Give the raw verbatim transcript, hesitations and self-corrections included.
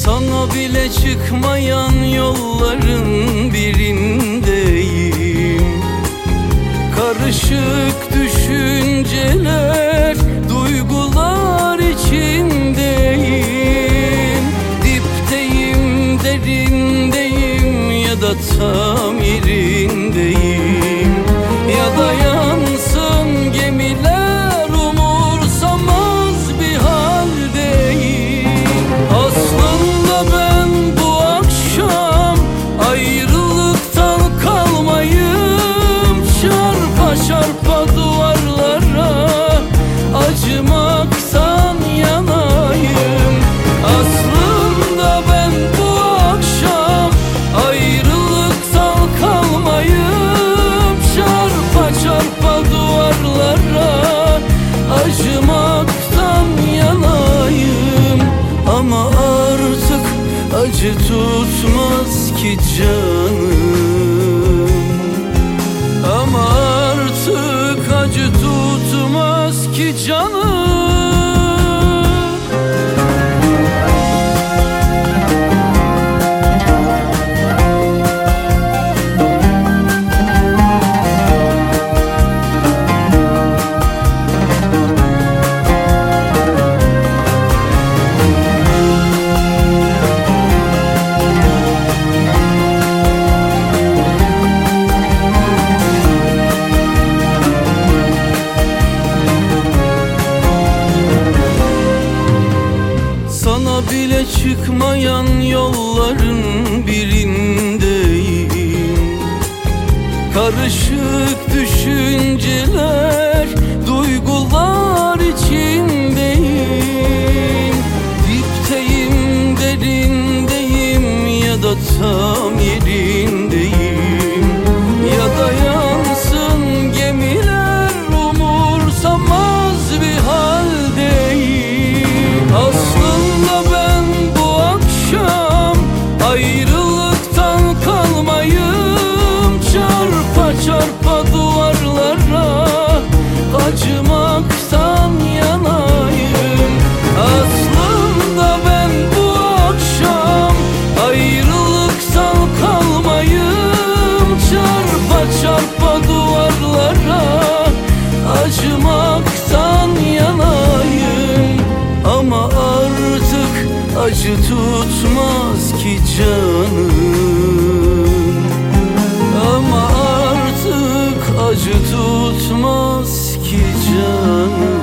Sana bile çıkmayan yolların birindeyim. Karışık düşünceler, duygular içindeyim. Dipteyim, derindeyim ya da tam yerindeyim. Ya da yansın gemiler, umursamaz bir haldeyim. Aslında ben bu akşam ayrılıktan kalmayım. Çarpa çarpa duvarlara acımaktan yanayım. Aslında ben bu akşam ayrılıktan kalmayım. Çarpa çarpa duvarlara acımaktan yanayım. Ama artık acı tutmaz ki canım. Ama artık acı tutmaz ki canım. Sana bile çıkmayan yolların birindeyim. Karışık düşünceler, duygular içindeyim. Dipteyim, derindeyim ya da tam yerindeyim. Ya da yansın gemiler, umursamaz bir haldeyim. Aslında ben bu akşam ayrılıktan kalmayım. Çarpa çarpa duvarlara acımaktan yanayım. Aslında ben bu akşam ayrılıktan kalmayım. Çarpa çarpa duvarlara acımaktan yanayım. Ama artık acı tutmaz ki canım. Ama artık acı tutmaz ki canım.